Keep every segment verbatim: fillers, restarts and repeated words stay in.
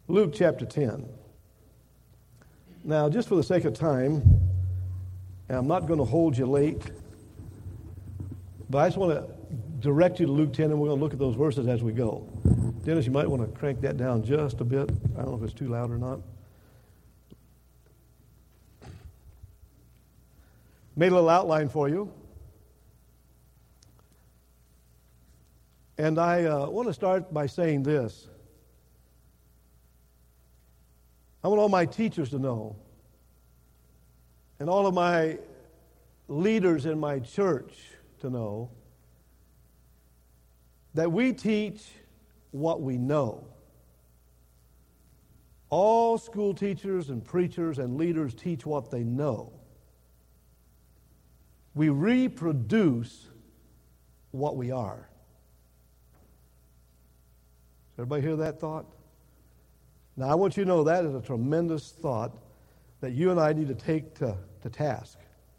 Luke chapter ten. Now, just for the sake of time, and I'm not going to hold you late, but I just want to direct you to Luke ten, and we're going to look at those verses as we go. Dennis, you might want to crank that down just a bit. I don't know if it's too loud or not. Made a little outline for you. And I uh, want to start by saying this. I want all my teachers to know, and all of my leaders in my church to know, that we teach what we know. All school teachers and preachers and leaders teach what they know. We reproduce what we are. Does everybody hear that thought? Now, I want you to know that is a tremendous thought that you and I need to take to, to task.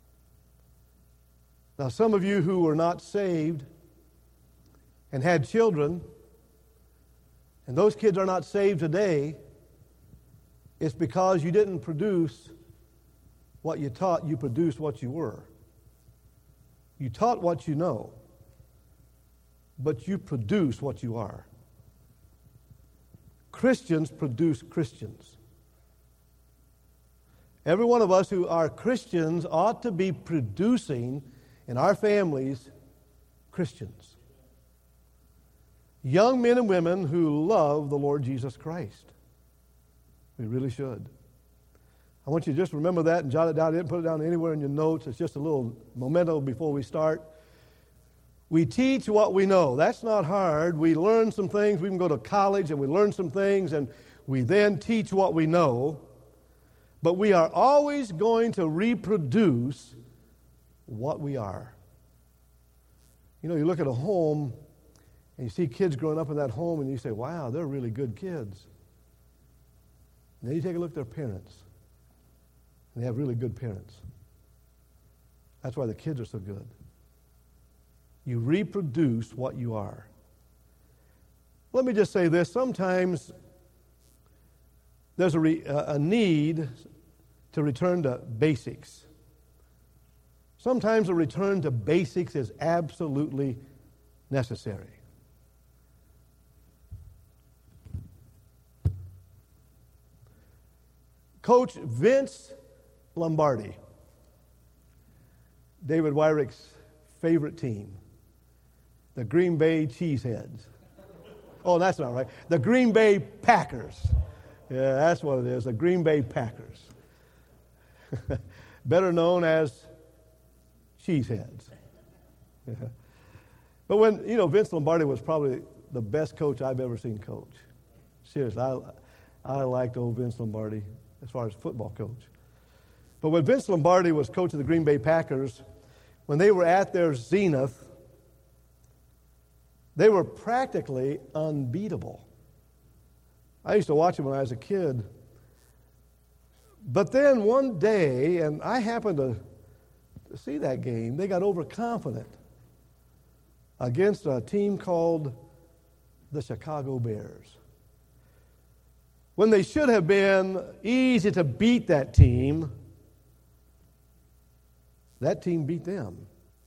Now, some of you who were not saved and had children, and those kids are not saved today, it's because you didn't produce what you taught, you produced what you were. You taught what you know, but you produce what you are. Christians produce Christians. Every one of us who are Christians ought to be producing in our families Christians. Young men and women who love the Lord Jesus Christ. We really should. I want you to just remember that and jot it down. I didn't put it down anywhere in your notes. It's just a little memento before we start. We teach what we know. That's not hard. We learn some things. We can go to college and we learn some things and we then teach what we know. But we are always going to reproduce what we are. You know, you look at a home and you see kids growing up in that home and you say, wow, they're really good kids. And then you take a look at their parents. And they have really good parents. That's why the kids are so good. You reproduce what you are. Let me just say this. Sometimes there's a, re, a need to return to basics. Sometimes a return to basics is absolutely necessary. Coach Vince Lombardi, David Wyrick's favorite team, the Green Bay Cheeseheads. Oh, that's not right. The Green Bay Packers. Yeah, that's what it is, the Green Bay Packers. Better known as Cheeseheads. Yeah. But when, you know, Vince Lombardi was probably the best coach I've ever seen coach. Seriously, I, I liked old Vince Lombardi as far as football coach. But when Vince Lombardi was coach of the Green Bay Packers, when they were at their zenith, they were practically unbeatable. I used to watch them when I was a kid. But then one day, and I happened to see that game, they got overconfident against a team called the Chicago Bears. When they should have been easy to beat that team, that team beat them.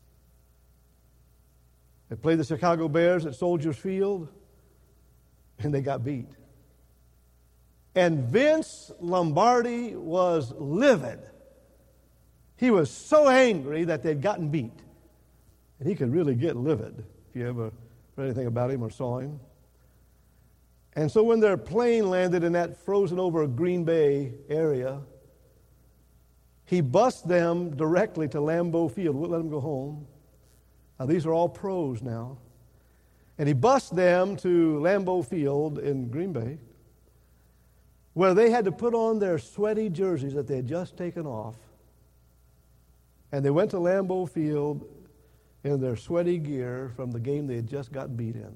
They played the Chicago Bears at Soldier Field, and they got beat. And Vince Lombardi was livid. He was so angry that they'd gotten beat. And he could really get livid if you ever read anything about him or saw him. And so when their plane landed in that frozen over Green Bay area, he bused them directly to Lambeau Field. Wouldn't let them go home. Now, these are all pros now. And he bused them to Lambeau Field in Green Bay, where they had to put on their sweaty jerseys that they had just taken off. And they went to Lambeau Field in their sweaty gear from the game they had just got beat in.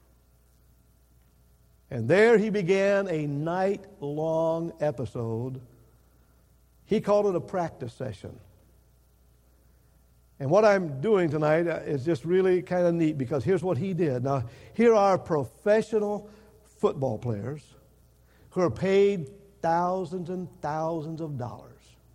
And there he began a night-long episode. He called it a practice session. And what I'm doing tonight is just really kind of neat because here's what he did. Now, here are professional football players who are paid thousands and thousands of dollars.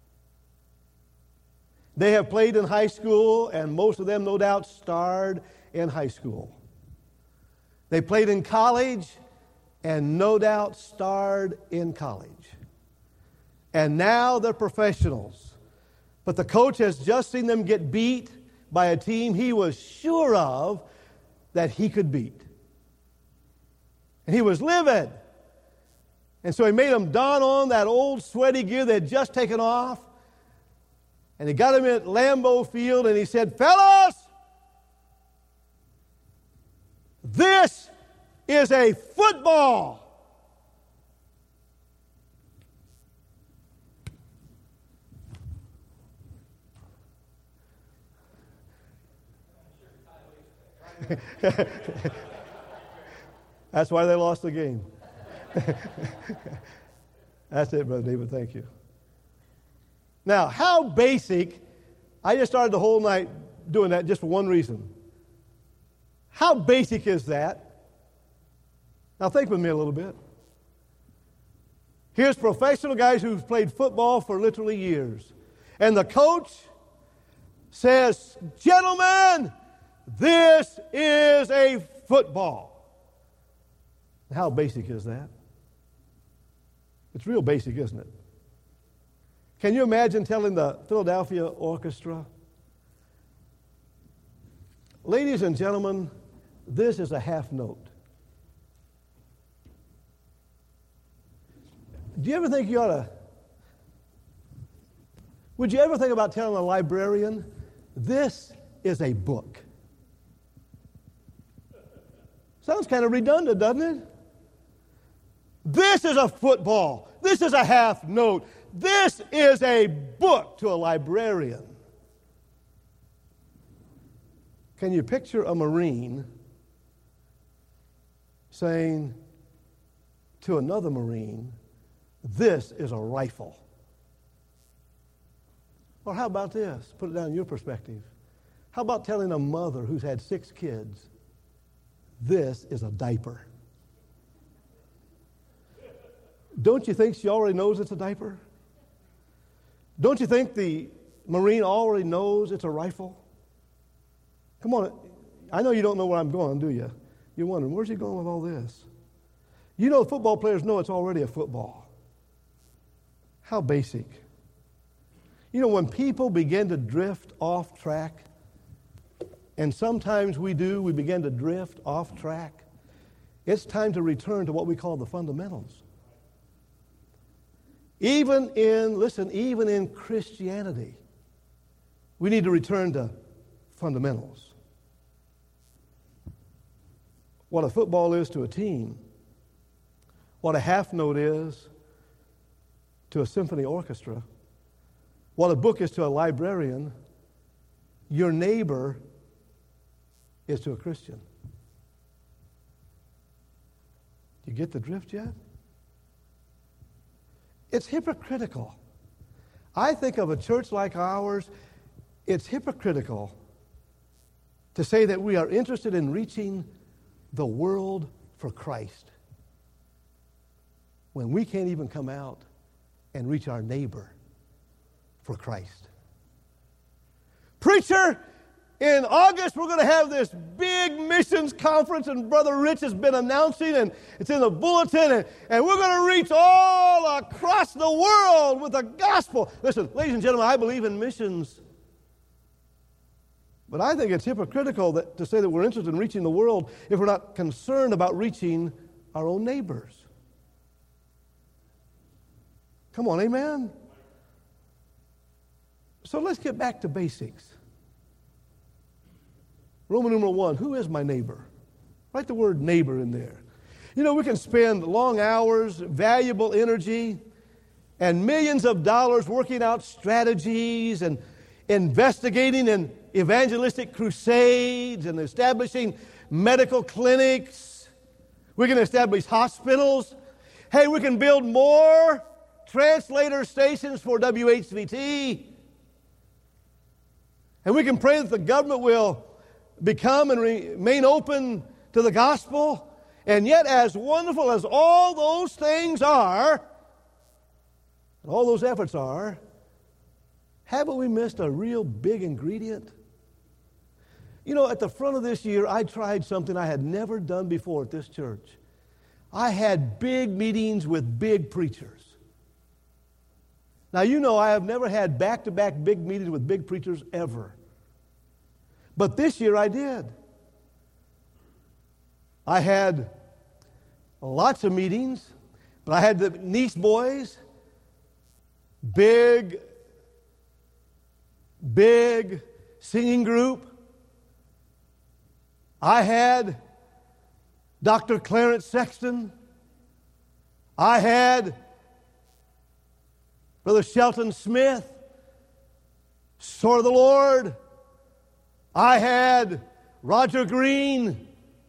They have played in high school, and most of them, no doubt, starred in high school. They played in college, and no doubt starred in college. And now they're professionals. But the coach has just seen them get beat by a team he was sure of that he could beat. And he was livid. And so he made them don on that old sweaty gear they had just taken off. And he got him at Lambeau Field and he said, "Fellas, this is a football." That's why they lost the game. That's it, Brother David. Thank you. Now, how basic, I just started the whole night doing that just for one reason. How basic is that? Now think with me a little bit. Here's professional guys who've played football for literally years. And the coach says, "Gentlemen, this is a football." How basic is that? It's real basic, isn't it? Can you imagine telling the Philadelphia Orchestra, "Ladies and gentlemen, this is a half note"? Do you ever think you ought to, would you ever think about telling a librarian, "This is a book"? Sounds kind of redundant, doesn't it? This is a football. This is a half note. This is a book to a librarian. Can you picture a Marine saying to another Marine, "This is a rifle"? Or how about this? Put it down in your perspective. How about telling a mother who's had six kids, "This is a diaper"? Don't you think she already knows it's a diaper? Don't you think the Marine already knows it's a rifle? Come on, I know you don't know where I'm going, do you? You're wondering, where's he going with all this? You know football players know it's already a football. How basic. You know, when people begin to drift off track, and sometimes we do, we begin to drift off track, it's time to return to what we call the fundamentals. Even in, listen, even in Christianity, we need to return to fundamentals. What a football is to a team, what a half note is to a symphony orchestra, what a book is to a librarian, your neighbor is to a Christian. Do you get the drift yet? It's hypocritical. I think of a church like ours, it's hypocritical to say that we are interested in reaching the world for Christ when we can't even come out and reach our neighbor for Christ. Preacher, in August, we're going to have this big missions conference, and Brother Rich has been announcing, and it's in the bulletin, and, and we're going to reach all across the world with the gospel. Listen, ladies and gentlemen, I believe in missions, but I think it's hypocritical that, to say that we're interested in reaching the world if we're not concerned about reaching our own neighbors. Come on, amen? So let's get back to basics. Roman numeral one, who is my neighbor? Write the word neighbor in there. You know, we can spend long hours, valuable energy, and millions of dollars working out strategies and investigating in evangelistic crusades and establishing medical clinics. We can establish hospitals. Hey, we can build more translator stations for W H V T. And we can pray that the government will become and remain open to the gospel. And yet, as wonderful as all those things are, and all those efforts are, haven't we missed a real big ingredient? You know, at the front of this year, I tried something I had never done before at this church. I had big meetings with big preachers. Now, you know, I have never had back-to-back big meetings with big preachers ever. But this year I did. I had lots of meetings, but I had the Niece Boys, big, big singing group. I had Doctor Clarence Sexton. I had Brother Shelton Smith, Sword of the Lord. I had Roger Green.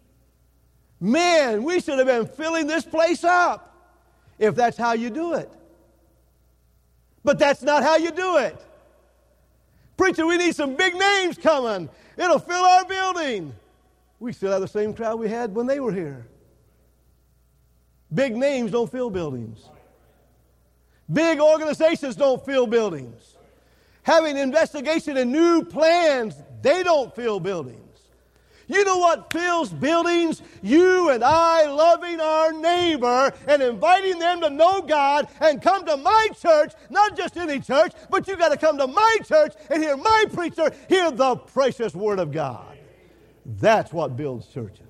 Man, we should have been filling this place up if that's how you do it. But that's not how you do it. Preacher, we need some big names coming. It'll fill our building. We still have the same crowd we had when they were here. Big names don't fill buildings. Big organizations don't fill buildings. Having investigation and new plans, they don't fill buildings. You know what fills buildings? You and I loving our neighbor and inviting them to know God and come to my church, not just any church, but you got to come to my church and hear my preacher, hear the precious Word of God. That's what builds churches.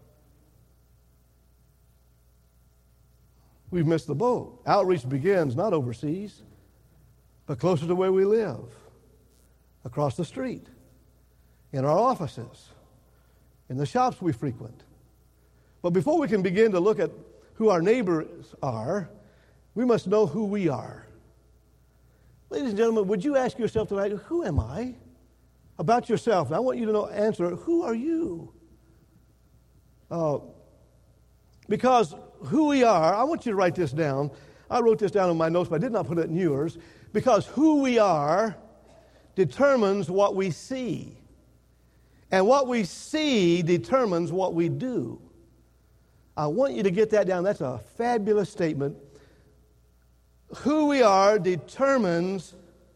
We've missed the boat. Outreach begins not overseas, but closer to where we live, across the street, in our offices, in the shops we frequent. But before we can begin to look at who our neighbors are, we must know who we are. Ladies and gentlemen, would you ask yourself tonight, who am I? About yourself. And I want you to know, answer, who are you? Uh, because who we are, I want you to write this down. I wrote this down in my notes, but I did not put it in yours. Because who we are determines what we see. And what we see determines what we do. I want you to get that down. That's a fabulous statement. Who we are determines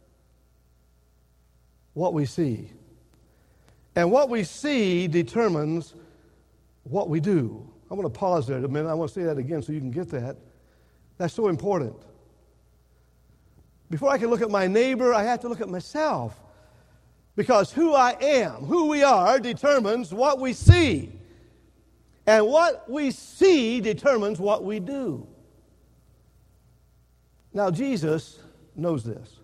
what we see. And what we see determines what we do. I want to pause there a minute. I want to say that again so you can get that. That's so important. Before I can look at my neighbor, I have to look at myself. Because who I am, who we are, determines what we see. And what we see determines what we do. Now, Jesus knows this.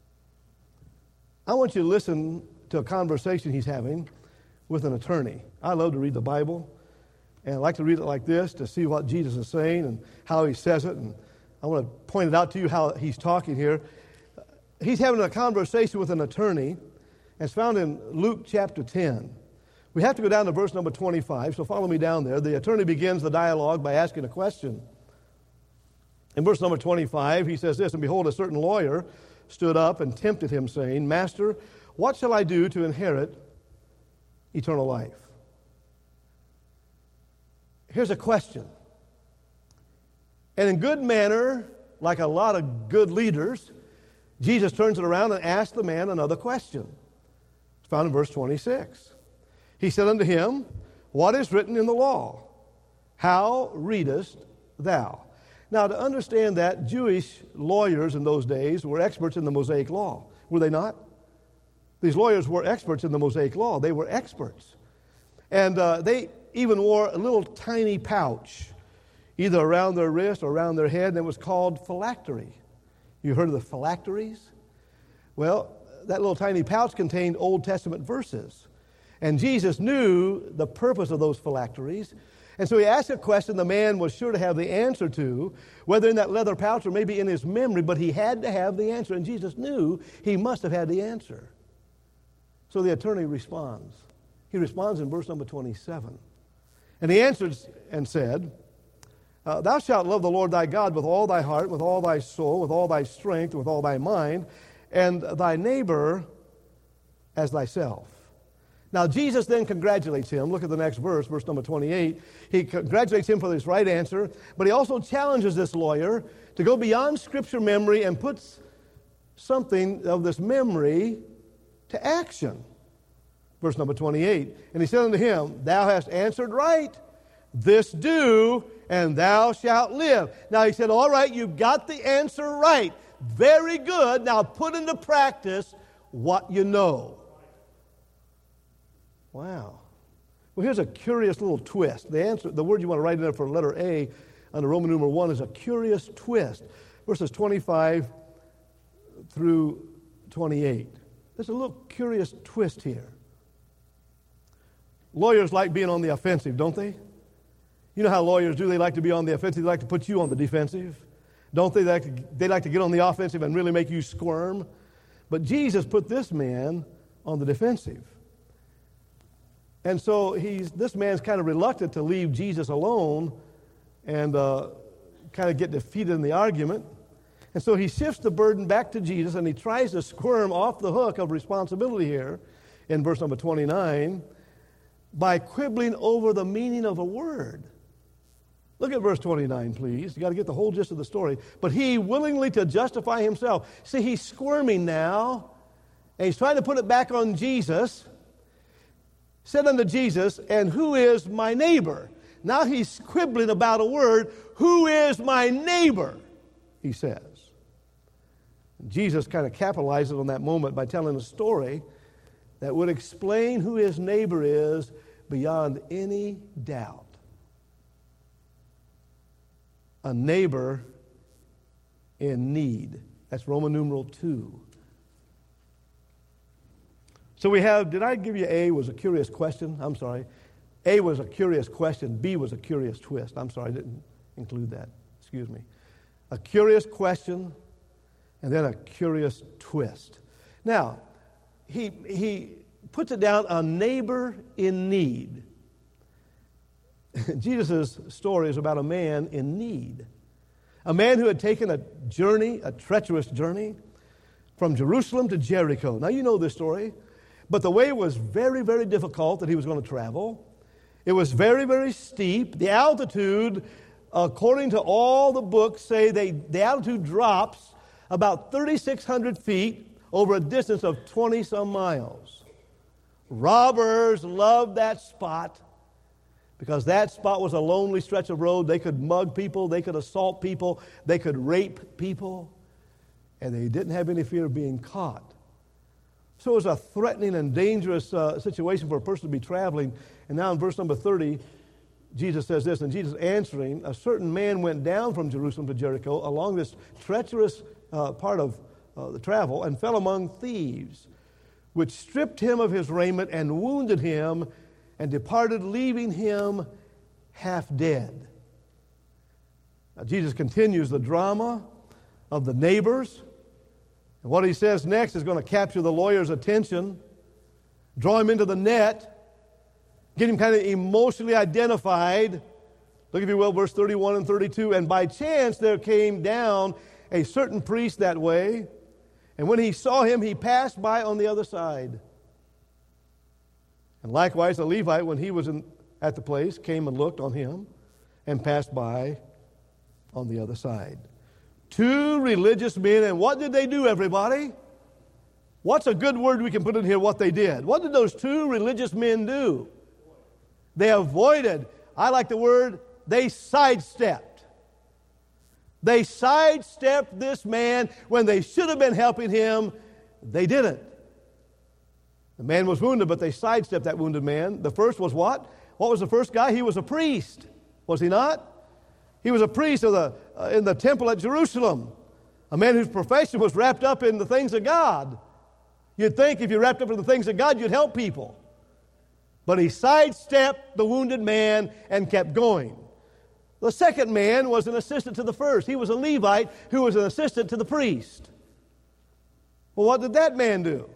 I want you to listen to a conversation he's having with an attorney. I love to read the Bible, and I like to read it like this to see what Jesus is saying and how he says it. And I want to point it out to you how he's talking here. He's having a conversation with an attorney. It's found in Luke chapter ten. We have to go down to verse number twenty-five, so follow me down there. The attorney begins the dialogue by asking a question. In verse number twenty-five, he says this, "And behold, a certain lawyer stood up and tempted him, saying, 'Master, what shall I do to inherit eternal life?'" Here's a question. And in good manner, like a lot of good leaders, Jesus turns it around and asks the man another question. It's found in verse twenty-six. He said unto him, "What is written in the law? How readest thou?" Now, to understand that, Jewish lawyers in those days were experts in the Mosaic law. Were they not? These lawyers were experts in the Mosaic law. They were experts. And uh, they even wore a little tiny pouch, either around their wrist or around their head, and it was called phylactery. You heard of the phylacteries? Well, that little tiny pouch contained Old Testament verses. And Jesus knew the purpose of those phylacteries. And so he asked a question the man was sure to have the answer to, whether in that leather pouch or maybe in his memory, but he had to have the answer. And Jesus knew he must have had the answer. So the attorney responds. He responds in verse number twenty-seven. And he answered and said, Uh, "Thou shalt love the Lord thy God with all thy heart, with all thy soul, with all thy strength, with all thy mind, and thy neighbor as thyself." Now, Jesus then congratulates him. Look at the next verse, verse number twenty-eight. He congratulates him for his right answer, but he also challenges this lawyer to go beyond Scripture memory and puts something of this memory to action. Verse number twenty-eight. And he said unto him, Thou hast answered right. This do, and thou shalt live. Now he said, all right, you got the answer right. Very good. Now put into practice what you know. Wow. Well, here's a curious little twist. The answer, the word you want to write in there for letter A under Roman numeral one is a curious twist. Verses twenty-five through twenty-eight. There's a little curious twist here. Lawyers like being on the offensive, don't they? You know how lawyers do. They like to be on the offensive. They like to put you on the defensive. Don't they? They like to, they like to get on the offensive and really make you squirm. But Jesus put this man on the defensive. And so he's this man's kind of reluctant to leave Jesus alone and uh, kind of get defeated in the argument. And so he shifts the burden back to Jesus, and he tries to squirm off the hook of responsibility here in verse number twenty-nine by quibbling over the meaning of a word. Look at verse twenty-nine, please. You got to get the whole gist of the story. But he, willingly to justify himself. See, he's squirming now, and he's trying to put it back on Jesus. Said unto Jesus, and who is my neighbor? Now he's quibbling about a word. Who is my neighbor? He says. Jesus kind of capitalizes on that moment by telling a story that would explain who his neighbor is beyond any doubt. A neighbor in need. That's Roman numeral two. So we have, did I give you A was a curious question? I'm sorry. A was a curious question. B was a curious twist. I'm sorry, I didn't include that. Excuse me. A curious question and then a curious twist. Now, he, he puts it down, a neighbor in need. Jesus' story is about a man in need. A man who had taken a journey, a treacherous journey, from Jerusalem to Jericho. Now, you know this story. But the way was very, very difficult that he was going to travel. It was very, very steep. The altitude, according to all the books, say they, the altitude drops about thirty-six hundred feet over a distance of twenty-some miles. Robbers loved that spot because that spot was a lonely stretch of road. They could mug people, they could assault people, they could rape people, and they didn't have any fear of being caught. So it was a threatening and dangerous uh, situation for a person to be traveling. And now in verse number thirty, Jesus says this, and Jesus answering, a certain man went down from Jerusalem to Jericho along this treacherous uh, part of uh, the travel and fell among thieves, which stripped him of his raiment and wounded him and departed, leaving him half dead. Now, Jesus continues the drama of the neighbors. And what he says next is going to capture the lawyer's attention, draw him into the net, get him kind of emotionally identified. Look, if you will, verse thirty-one and thirty-two. And by chance there came down a certain priest that way, and when he saw him, he passed by on the other side. And likewise, the Levite, when he was in, at the place, came and looked on him and passed by on the other side. Two religious men, and what did they do, everybody? What's a good word we can put in here, what they did? What did those two religious men do? They avoided. I like the word, they sidestepped. They sidestepped this man when they should have been helping him. They didn't. The man was wounded, but they sidestepped that wounded man. The first was what? What was the first guy? He was a priest. Was he not? He was a priest of the, uh, in the temple at Jerusalem. A man whose profession was wrapped up in the things of God. You'd think if you wrapped up in the things of God, you'd help people. But he sidestepped the wounded man and kept going. The second man was an assistant to the first. He was a Levite who was an assistant to the priest. Well, what did that man do?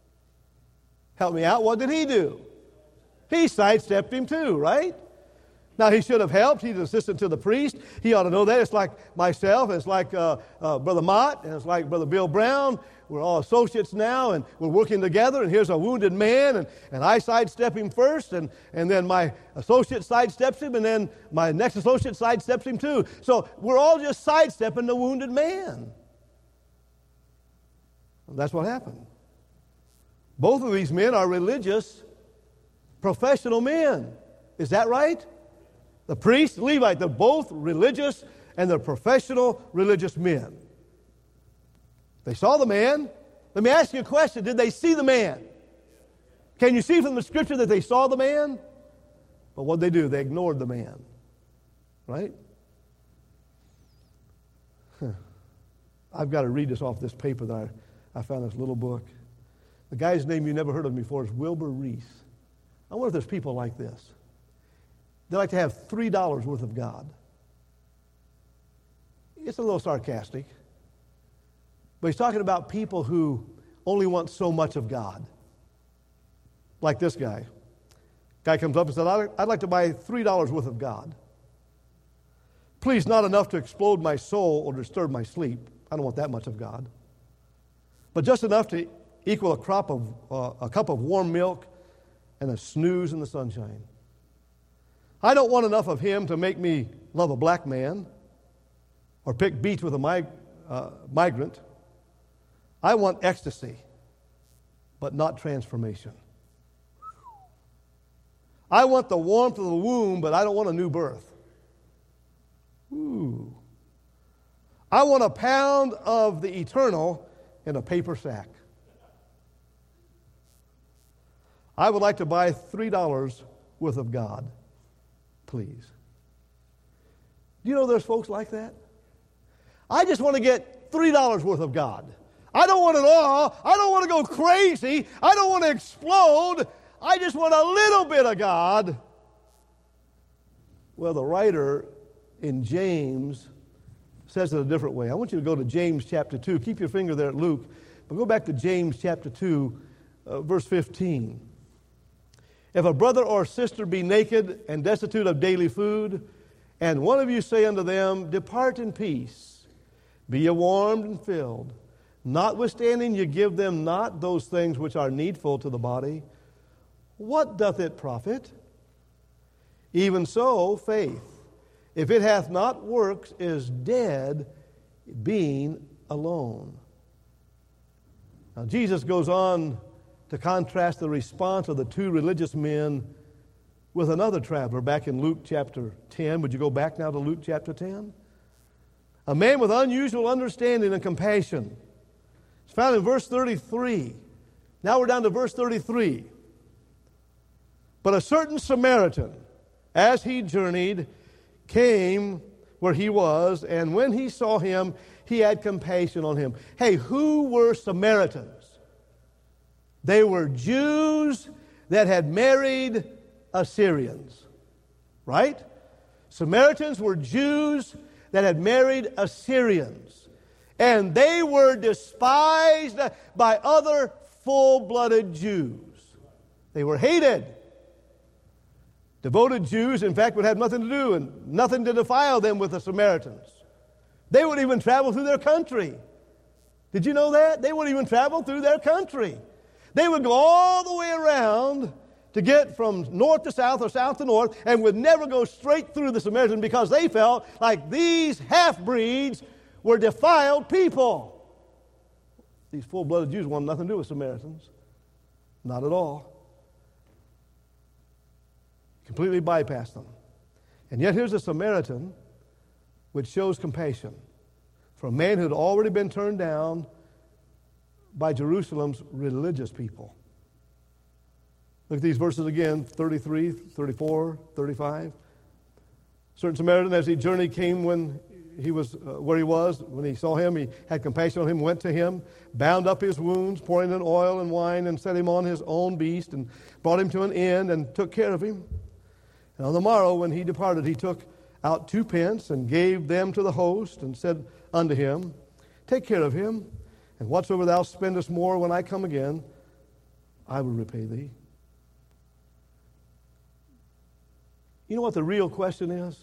Help me out. What did he do? He sidestepped him too, right? Now, he should have helped. He's an assistant to the priest. He ought to know that. It's like myself. It's like uh, uh, Brother Mott. And it's like Brother Bill Brown. We're all associates now, and we're working together. And here's a wounded man, and, and I sidestep him first, and, and then my associate sidesteps him, and then my next associate sidesteps him too. So we're all just sidestepping the wounded man. And that's what happened. Both of these men are religious, professional men. Is that right? The priest, the Levite, they're both religious, and they're professional religious men. They saw the man. Let me ask you a question. Did they see the man? Can you see from the Scripture that they saw the man? But what did they do? They ignored the man. Right? Huh. I've got to read this off this paper that I, I found this little book. The guy's name you never heard of before is Wilbur Reese. I wonder if there's people like this. They like to have three dollars worth of God. It's a little sarcastic. But he's talking about people who only want so much of God. Like this guy. Guy comes up and says, I'd like to buy three dollars worth of God. Please, not enough to explode my soul or disturb my sleep. I don't want that much of God. But just enough to equal a, crop of, uh, a cup of warm milk and a snooze in the sunshine. I don't want enough of him to make me love a black man or pick beach with a mig- uh, migrant. I want ecstasy, but not transformation. I want the warmth of the womb, but I don't want a new birth. Ooh. I want a pound of the eternal in a paper sack. I would like to buy three dollars worth of God, please. Do you know there's folks like that? I just want to get three dollars worth of God. I don't want it all. I don't want to go crazy. I don't want to explode. I just want a little bit of God. Well, the writer in James says it a different way. I want you to go to James chapter two. Keep your finger there at Luke, but go back to James chapter two, uh, verse fifteen. If a brother or sister be naked and destitute of daily food, and one of you say unto them, depart in peace, be ye warmed and filled, notwithstanding you give them not those things which are needful to the body, what doth it profit? Even so, faith, if it hath not works, is dead, being alone. Now, Jesus goes on to contrast the response of the two religious men with another traveler back in Luke chapter ten. Would you go back now to Luke chapter ten? A man with unusual understanding and compassion. It's found in verse thirty-three. Now we're down to verse thirty-three. But a certain Samaritan, as he journeyed, came where he was, and when he saw him, he had compassion on him. Hey, who were Samaritans? They were Jews that had married Assyrians, right? Samaritans were Jews that had married Assyrians, and they were despised by other full-blooded Jews. They were hated. Devoted Jews, in fact, would have nothing to do and nothing to defile them with the Samaritans. They would even travel through their country. Did you know that? They would even travel through their country. They would go all the way around to get from north to south or south to north, and would never go straight through the Samaritans because they felt like these half-breeds were defiled people. These full-blooded Jews wanted nothing to do with Samaritans. Not at all. Completely bypassed them. And yet here's a Samaritan which shows compassion for a man who had already been turned down by Jerusalem's religious people. Look at these verses again, thirty-three, thirty-four, thirty-five. Certain Samaritan, as he journeyed, came when he was uh, where he was. When he saw him, he had compassion on him, went to him, bound up his wounds, pouring in oil and wine, and set him on his own beast, and brought him to an inn, and took care of him. And on the morrow, when he departed, he took out two pence, and gave them to the host, and said unto him, take care of him, and whatsoever thou spendest more when I come again, I will repay thee. You know what the real question is?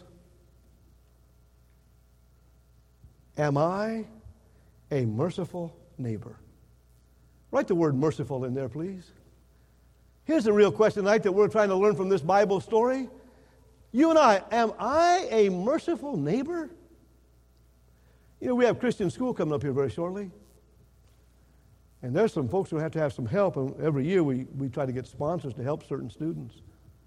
Am I a merciful neighbor? Write the word merciful in there, please. Here's the real question tonight that we're trying to learn from this Bible story. You and I, am I a merciful neighbor? You know, we have Christian school coming up here very shortly. And there's some folks who have to have some help, and every year we, we try to get sponsors to help certain students.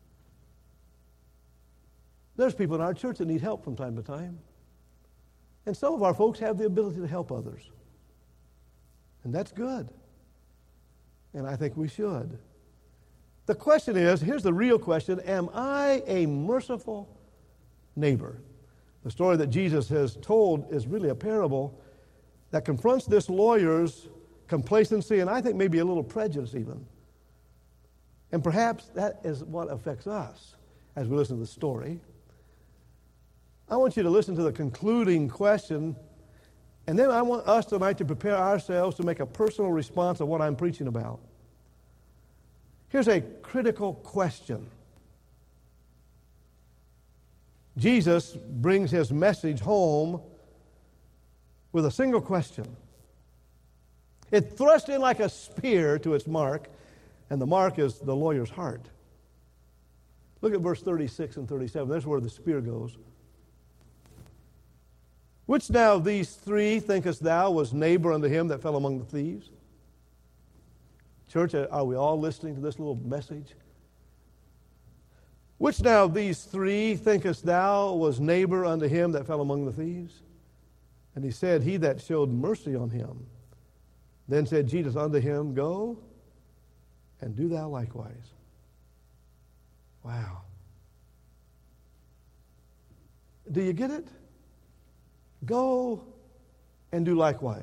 There's people in our church that need help from time to time. And some of our folks have the ability to help others. And that's good. And I think we should. The question is, here's the real question, am I a merciful neighbor? The story that Jesus has told is really a parable that confronts this lawyer's complacency and I think maybe a little prejudice even. And perhaps that is what affects us as we listen to the story. I want you to listen to the concluding question, and then I want us tonight to prepare ourselves to make a personal response of what I'm preaching about. Here's a critical question. Jesus brings his message home with a single question. It thrust in like a spear to its mark, and the mark is the lawyer's heart. Look at verse thirty-six and thirty-seven. That's where the spear goes. Which now of these three thinkest thou was neighbor unto him that fell among the thieves? Church, are we all listening to this little message? Which now of these three thinkest thou was neighbor unto him that fell among the thieves? And he said, he that showed mercy on him. Then said Jesus unto him, go and do thou likewise. Wow. Do you get it? Go and do likewise.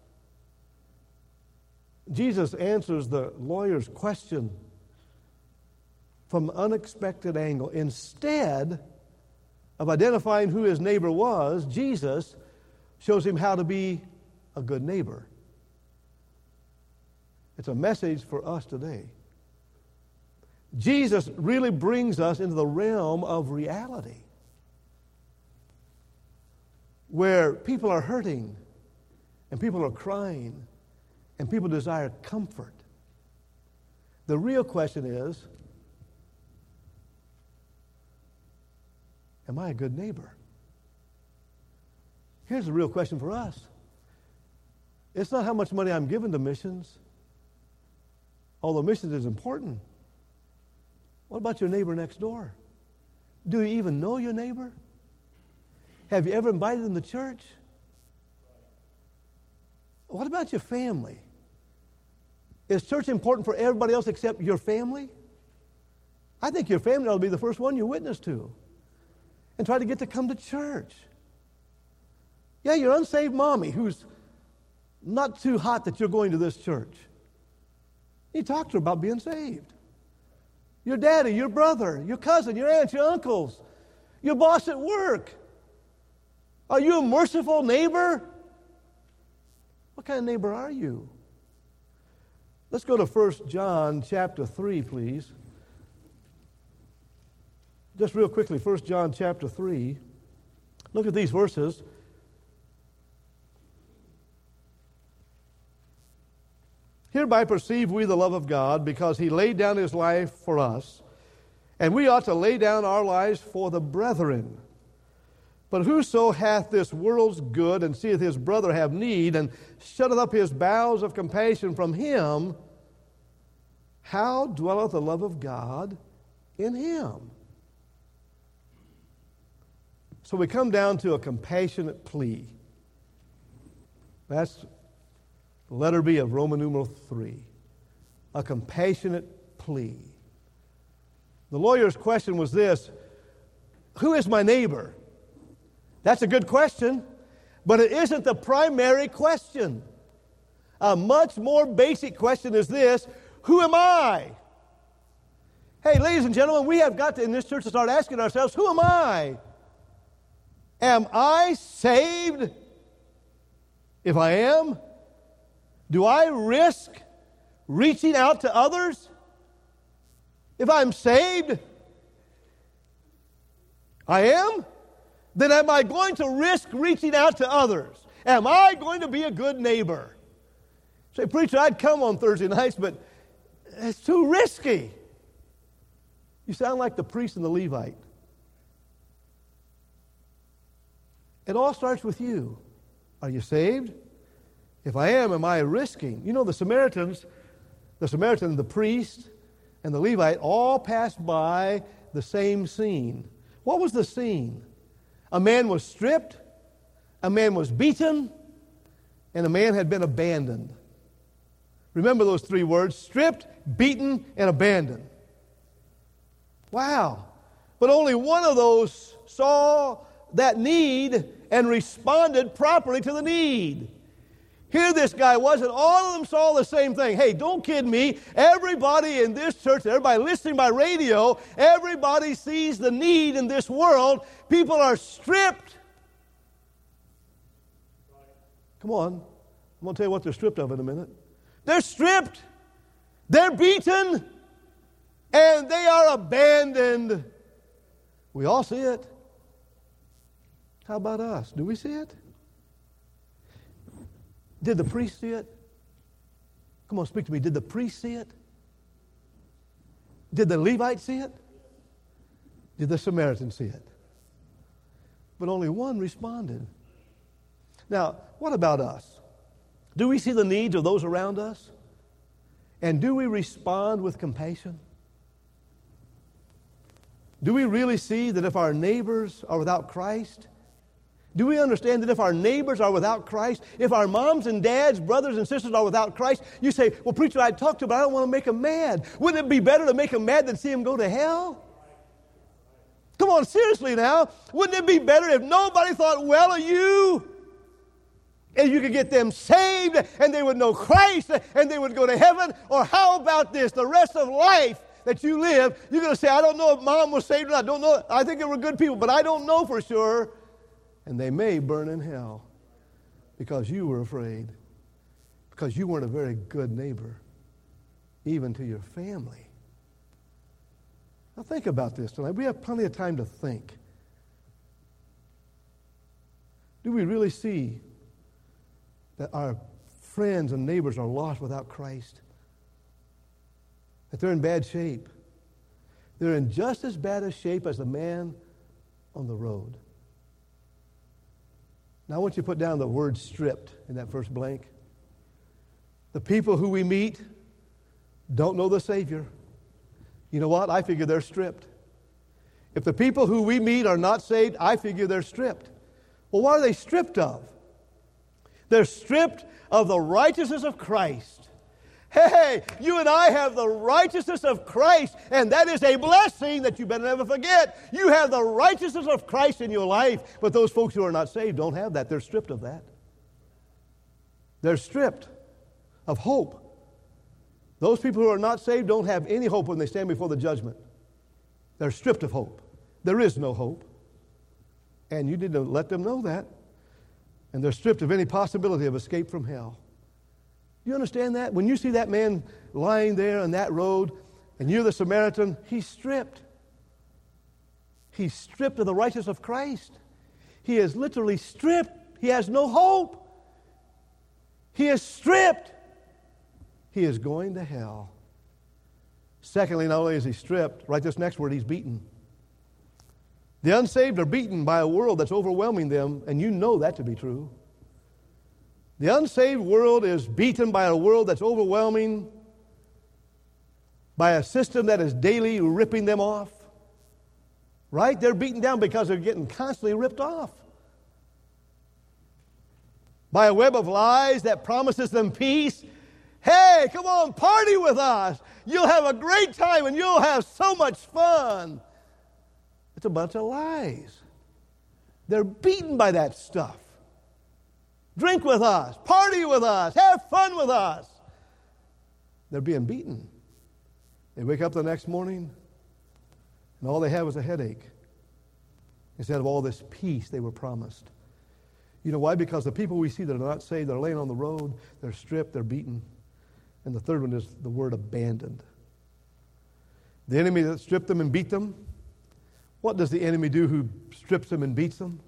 Jesus answers the lawyer's question from an unexpected angle. Instead of identifying who his neighbor was, Jesus shows him how to be a good neighbor. It's a message for us today. Jesus really brings us into the realm of reality, where people are hurting and people are crying and people desire comfort. The real question is, am I a good neighbor? Here's the real question for us. It's not how much money I'm giving to missions, although missions is important. What about your neighbor next door? Do you even know your neighbor? Have you ever invited them to church? What about your family? Is church important for everybody else except your family? I think your family ought to be the first one you witness to and try to get to come to church. Yeah, your unsaved mommy who's not too hot that you're going to this church. You talk to her about being saved. Your daddy, your brother, your cousin, your aunts, your uncles, your boss at work. Are you a merciful neighbor? What kind of neighbor are you? Let's go to First John chapter three, please. Just real quickly, First John chapter three. Look at these verses. Hereby perceive we the love of God, because he laid down his life for us, and we ought to lay down our lives for the brethren. But whoso hath this world's good, and seeth his brother have need, and shutteth up his bowels of compassion from him, how dwelleth the love of God in him? So we come down to a compassionate plea. That's letter B of Roman numeral three. A compassionate plea. The lawyer's question was this: who is my neighbor? That's a good question, but it isn't the primary question. A much more basic question is this: who am I? Hey, ladies and gentlemen, we have got to, in this church, to start asking ourselves, who am I? Am I saved? If I am, do I risk reaching out to others? If I'm saved, I am? Then am I going to risk reaching out to others? Am I going to be a good neighbor? Say, preacher, I'd come on Thursday nights, but it's too risky. You sound like the priest and the Levite. It all starts with you. Are you saved? If I am, am I risking? You know, the Samaritans, the Samaritan, the priest, and the Levite all passed by the same scene. What was the scene? A man was stripped, a man was beaten, and a man had been abandoned. Remember those three words: stripped, beaten, and abandoned. Wow. But only one of those saw that need and responded properly to the need. Here this guy was, and all of them saw the same thing. Hey, don't kid me. Everybody in this church, everybody listening by radio, everybody sees the need in this world. People are stripped. Come on. I'm going to tell you what they're stripped of in a minute. They're stripped. They're beaten. And they are abandoned. We all see it. How about us? Do we see it? Did the priest see it? Come on, speak to me. Did the priest see it? Did the Levite see it? Did the Samaritan see it? But only one responded. Now, what about us? Do we see the needs of those around us? And do we respond with compassion? Do we really see that if our neighbors are without Christ, do we understand that if our neighbors are without Christ, if our moms and dads, brothers and sisters are without Christ, you say, well, preacher, I talked to him, but I don't want to make him mad. Wouldn't it be better to make him mad than see him go to hell? Come on, seriously now. Wouldn't it be better if nobody thought well of you? And you could get them saved, and they would know Christ, and they would go to heaven? Or how about this? The rest of life that you live, you're going to say, I don't know if mom was saved or not. I don't know. I think they were good people, but I don't know for sure. And they may burn in hell because you were afraid, because you weren't a very good neighbor, even to your family. Now think about this tonight. We have plenty of time to think. Do we really see that our friends and neighbors are lost without Christ? That they're in bad shape? They're in just as bad a shape as the man on the road. Now I want you to put down the word stripped in that first blank. The people who we meet don't know the Savior. You know what? I figure they're stripped. If the people who we meet are not saved, I figure they're stripped. Well, what are they stripped of? They're stripped of the righteousness of Christ. Hey, you and I have the righteousness of Christ, and that is a blessing that you better never forget. You have the righteousness of Christ in your life, but those folks who are not saved don't have that. They're stripped of that. They're stripped of hope. Those people who are not saved don't have any hope when they stand before the judgment. They're stripped of hope. There is no hope. And you need to let them know that. And they're stripped of any possibility of escape from hell. You understand that? When you see that man lying there on that road, and you're the Samaritan, he's stripped. He's stripped of the righteousness of Christ. He is literally stripped. He has no hope. He is stripped. He is going to hell. Secondly, not only is he stripped, write this next word, he's beaten. The unsaved are beaten by a world that's overwhelming them, and you know that to be true. The unsaved world is beaten by a world that's overwhelming, by a system that is daily ripping them off. Right? They're beaten down because they're getting constantly ripped off. By a web of lies that promises them peace. Hey, come on, party with us. You'll have a great time and you'll have so much fun. It's a bunch of lies. They're beaten by that stuff. Drink with us, party with us, have fun with us. They're being beaten. They wake up the next morning, and all they have is a headache instead of all this peace they were promised. You know why? Because the people we see that are not saved, they're laying on the road, they're stripped, they're beaten. And the third one is the word abandoned. The enemy that stripped them and beat them What does the enemy do who strips them and beats them?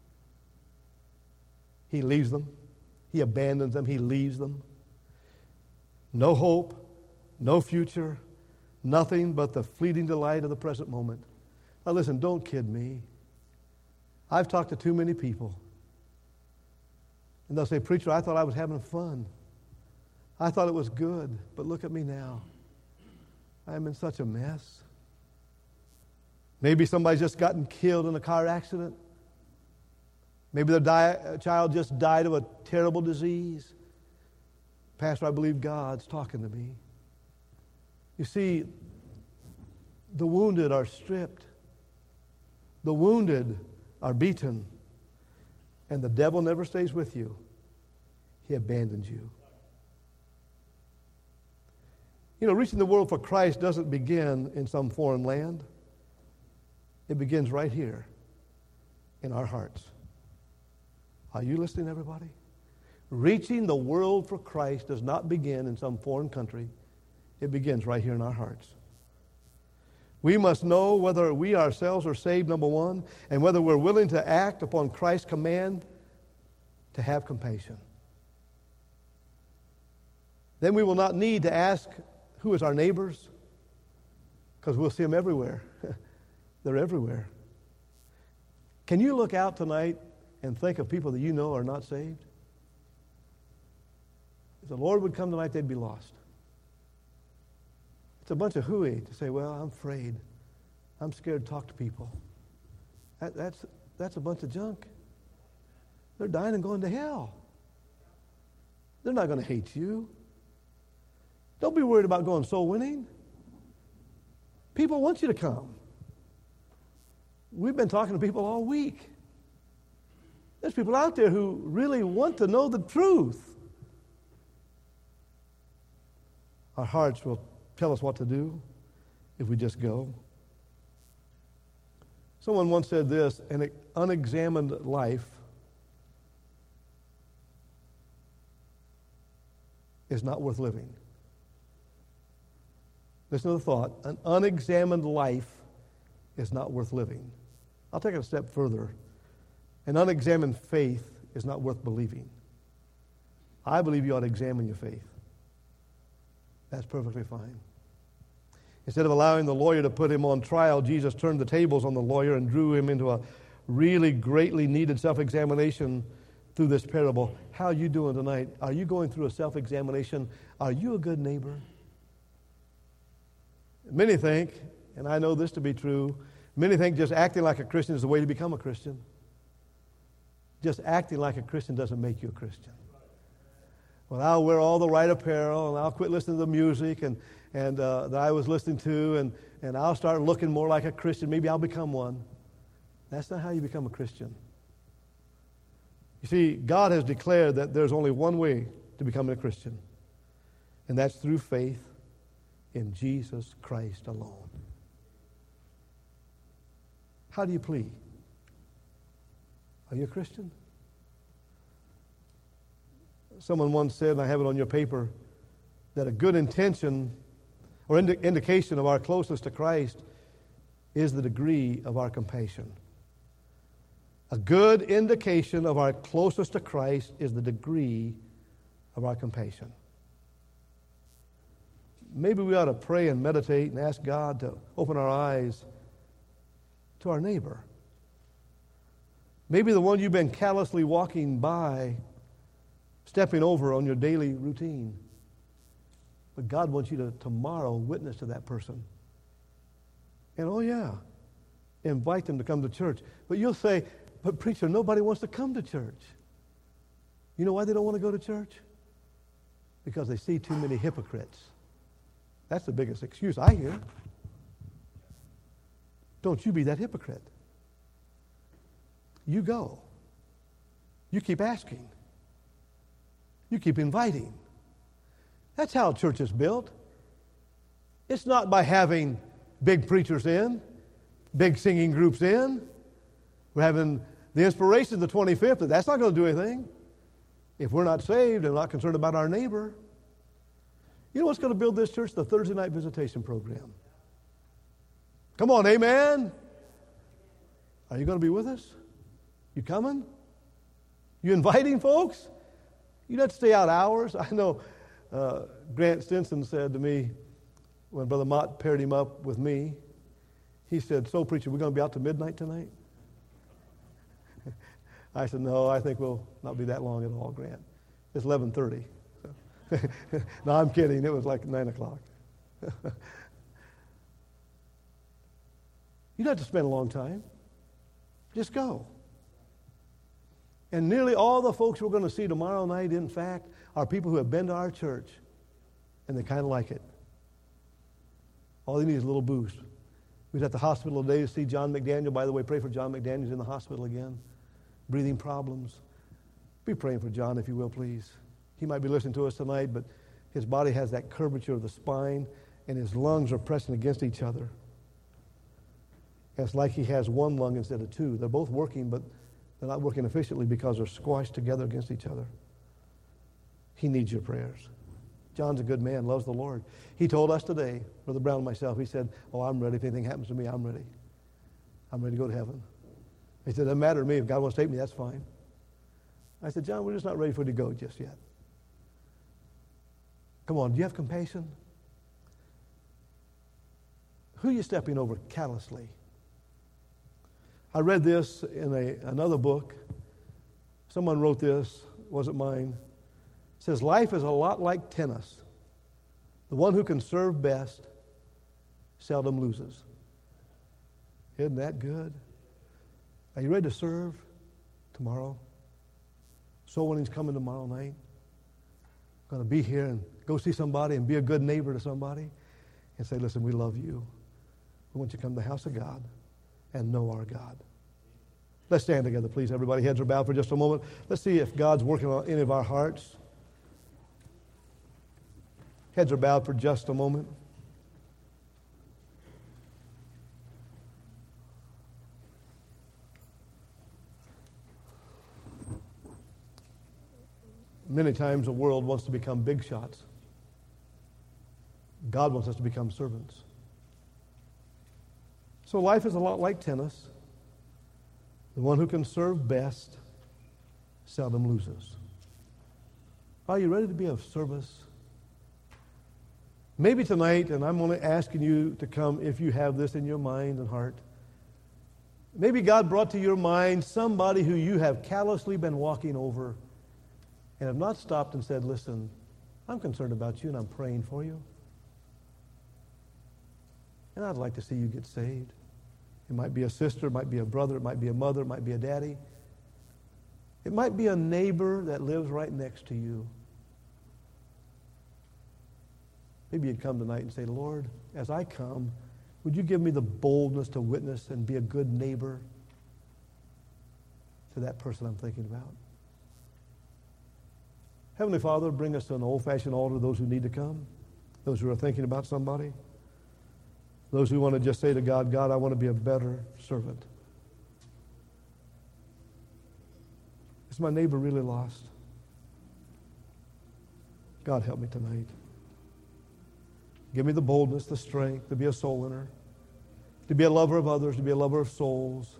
He leaves them. He abandons them. He leaves them. No hope, no future, nothing but the fleeting delight of the present moment. Now listen, don't kid me. I've talked to too many people. And they'll say, preacher, I thought I was having fun. I thought it was good, but look at me now. I'm in such a mess. Maybe somebody's just gotten killed in a car accident. Maybe their di- child just died of a terrible disease. Pastor, I believe God's talking to me. You see, the wounded are stripped. The wounded are beaten. And the devil never stays with you. He abandons you. You know, reaching the world for Christ doesn't begin in some foreign land. It begins right here in our hearts. Are you listening, everybody? Reaching the world for Christ does not begin in some foreign country. It begins right here in our hearts. We must know whether we ourselves are saved, number one, and whether we're willing to act upon Christ's command to have compassion. Then we will not need to ask who is our neighbors, because we'll see them everywhere. They're everywhere. Can you look out tonight and think of people that you know are not saved? If the Lord would come tonight, they'd be lost. It's a bunch of hooey to say, well, I'm afraid. I'm scared to talk to people. That, that's, that's a bunch of junk. They're dying and going to hell. They're not going to hate you. Don't be worried about going soul winning. People want you to come. We've been talking to people all week. There's people out there who really want to know the truth. Our hearts will tell us what to do if we just go. Someone once said this, an unexamined life is not worth living. Listen to the thought. An unexamined life is not worth living. I'll take it a step further. An unexamined faith is not worth believing. I believe you ought to examine your faith. That's perfectly fine. Instead of allowing the lawyer to put him on trial, Jesus turned the tables on the lawyer and drew him into a really greatly needed self-examination through this parable. How are you doing tonight? Are you going through a self-examination? Are you a good neighbor? Many think, and I know this to be true, many think just acting like a Christian is the way to become a Christian. Just acting like a Christian doesn't make you a Christian. Well, I'll wear all the right apparel, and I'll quit listening to the music and, and uh, that I was listening to, and, and I'll start looking more like a Christian. Maybe I'll become one. That's not how you become a Christian. You see, God has declared that there's only one way to becoming a Christian, and that's through faith in Jesus Christ alone. How do you plead? Are you a Christian? Someone once said, and I have it on your paper, that a good intention or indi- indication of our closeness to Christ is the degree of our compassion. A good indication of our closeness to Christ is the degree of our compassion. Maybe we ought to pray and meditate and ask God to open our eyes to our neighbor. Maybe the one you've been callously walking by, stepping over on your daily routine. But God wants you to tomorrow witness to that person. And oh yeah, invite them to come to church. But you'll say, but preacher, nobody wants to come to church. You know why they don't want to go to church? Because they see too many hypocrites. That's the biggest excuse I hear. Don't you be that hypocrite. You go. You keep asking. You keep inviting. That's how a church is built. It's not by having big preachers in, big singing groups in. We're having the inspiration of the twenty-fifth, but that's not going to do anything if we're not saved and not concerned about our neighbor. You know what's going to build this church? The Thursday night visitation program. Come on, amen? Are you going to be with us? You coming? You inviting folks? You don't have to stay out hours. I know uh, Grant Stinson said to me, when Brother Mott paired him up with me, he said, so preacher, we're going to be out to midnight tonight? I said, no, I think we'll not be that long at all, Grant. It's eleven thirty. So. No, I'm kidding. It was like nine o'clock. You don't have to spend a long time. Just go. And nearly all the folks we're going to see tomorrow night, in fact, are people who have been to our church, and they kind of like it. All they need is a little boost. We was at the hospital today to see John McDaniel. By the way, pray for John McDaniel. He's in the hospital again. Breathing problems. Be praying for John, if you will, please. He might be listening to us tonight, but his body has that curvature of the spine, and his lungs are pressing against each other. It's like he has one lung instead of two. They're both working, but they're not working efficiently because they're squashed together against each other. He needs your prayers. John's a good man, loves the Lord. He told us today, Brother Brown and myself, he said, oh, I'm ready. If anything happens to me, I'm ready. I'm ready to go to heaven. He said, it doesn't matter to me. If God wants to take me, that's fine. I said, John, we're just not ready for you to go just yet. Come on, do you have compassion? Who are you stepping over callously? I read this in a, another book. Someone wrote this. It wasn't mine. It says, life is a lot like tennis. The one who can serve best seldom loses. Isn't that good? Are you ready to serve tomorrow? Soul winning's coming tomorrow night. Going to be here and go see somebody and be a good neighbor to somebody and say, listen, we love you. We want you to come to the house of God and know our God. Let's stand together, please. Everybody, heads are bowed for just a moment. Let's see if God's working on any of our hearts. Heads are bowed for just a moment. Many times the world wants to become big shots. God wants us to become servants. So life is a lot like tennis. The one who can serve best seldom loses. Are you ready to be of service? Maybe tonight, and I'm only asking you to come if you have this in your mind and heart. Maybe God brought to your mind somebody who you have callously been walking over and have not stopped and said, listen, I'm concerned about you and I'm praying for you. And I'd like to see you get saved. It might be a sister, it might be a brother, it might be a mother, it might be a daddy. It might be a neighbor that lives right next to you. Maybe you'd come tonight and say, Lord, as I come, would you give me the boldness to witness and be a good neighbor to that person I'm thinking about? Heavenly Father, bring us to an old-fashioned altar, those who need to come, those who are thinking about somebody, those who want to just say to God, God, I want to be a better servant. Is my neighbor really lost? God, help me tonight. Give me the boldness, the strength to be a soul winner, to be a lover of others, to be a lover of souls.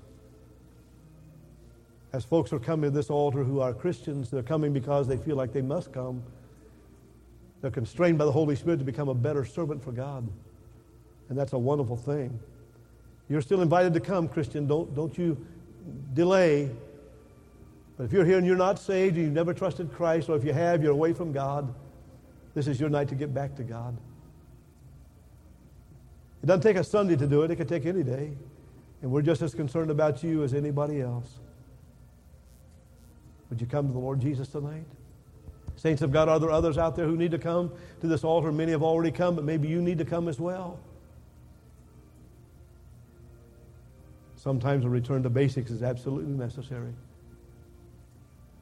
As folks are coming to this altar who are Christians, they're coming because they feel like they must come. They're constrained by the Holy Spirit to become a better servant for God. And that's a wonderful thing. You're still invited to come, Christian. Don't, don't you delay. But if you're here and you're not saved, you've never trusted Christ, or if you have, you're away from God, this is your night to get back to God. It doesn't take a Sunday to do it. It could take any day. And we're just as concerned about you as anybody else. Would you come to the Lord Jesus tonight? Saints of God, are there others out there who need to come to this altar? Many have already come, but maybe you need to come as well. Sometimes a return to basics is absolutely necessary.